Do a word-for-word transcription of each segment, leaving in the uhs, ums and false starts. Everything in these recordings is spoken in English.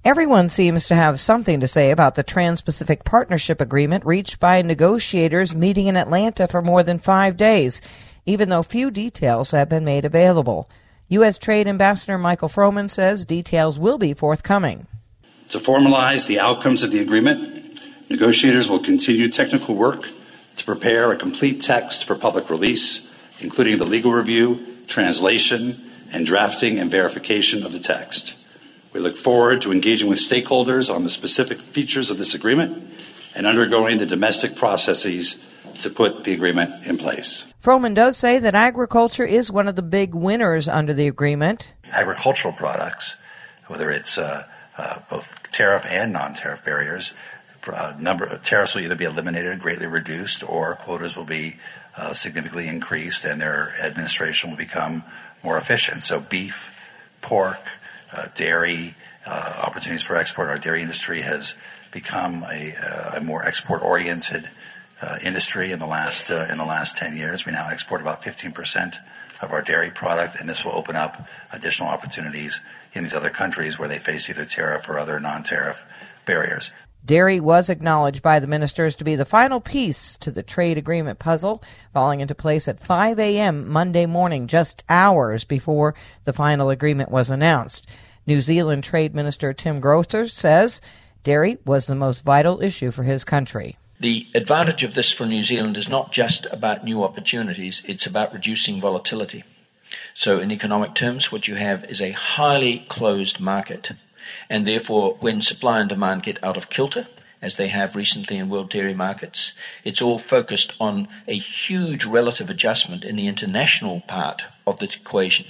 Everyone seems to have something to say about the Trans-Pacific Partnership Agreement reached by negotiators meeting in Atlanta for more than five days, even though few details have been made available. U S. Trade Ambassador Michael Froman says details will be forthcoming. To formalize the outcomes of the agreement, negotiators will continue technical work to prepare a complete text for public release, including the legal review, translation, and drafting and verification of the text. We look forward to engaging with stakeholders on the specific features of this agreement and undergoing the domestic processes to put the agreement in place. Froman does say that agriculture is one of the big winners under the agreement. Agricultural products, whether it's uh, uh, both tariff and non-tariff barriers, uh, number of tariffs will either be eliminated, greatly reduced, or quotas will be uh, significantly increased, and their administration will become more efficient. So beef, pork, uh, dairy, uh, opportunities for export. Our dairy industry has become a, uh, a more export-oriented uh, industry in the last uh, in the last ten years. We now export about fifteen percent of our dairy product, and this will open up additional opportunities in these other countries where they face either tariff or other non-tariff barriers. Dairy was acknowledged by the ministers to be the final piece to the trade agreement puzzle, falling into place at five a.m. Monday morning, just hours before the final agreement was announced. New Zealand Trade Minister Tim Grosser says dairy was the most vital issue for his country. The advantage of this for New Zealand is not just about new opportunities, it's about reducing volatility. So in economic terms, what you have is a highly closed market. And therefore, when supply and demand get out of kilter, as they have recently in world dairy markets, it's all focused on a huge relative adjustment in the international part of the equation.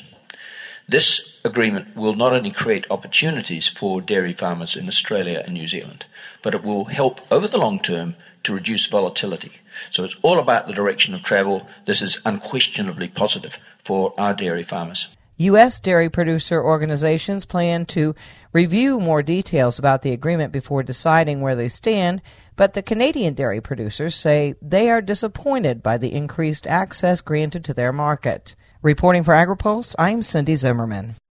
This agreement will not only create opportunities for dairy farmers in Australia and New Zealand, but it will help over the long term to reduce volatility. So it's all about the direction of travel. This is unquestionably positive for our dairy farmers. U S dairy producer organizations plan to review more details about the agreement before deciding where they stand, but the Canadian dairy producers say they are disappointed by the increased access granted to their market. Reporting for AgriPulse, I'm Cindy Zimmerman.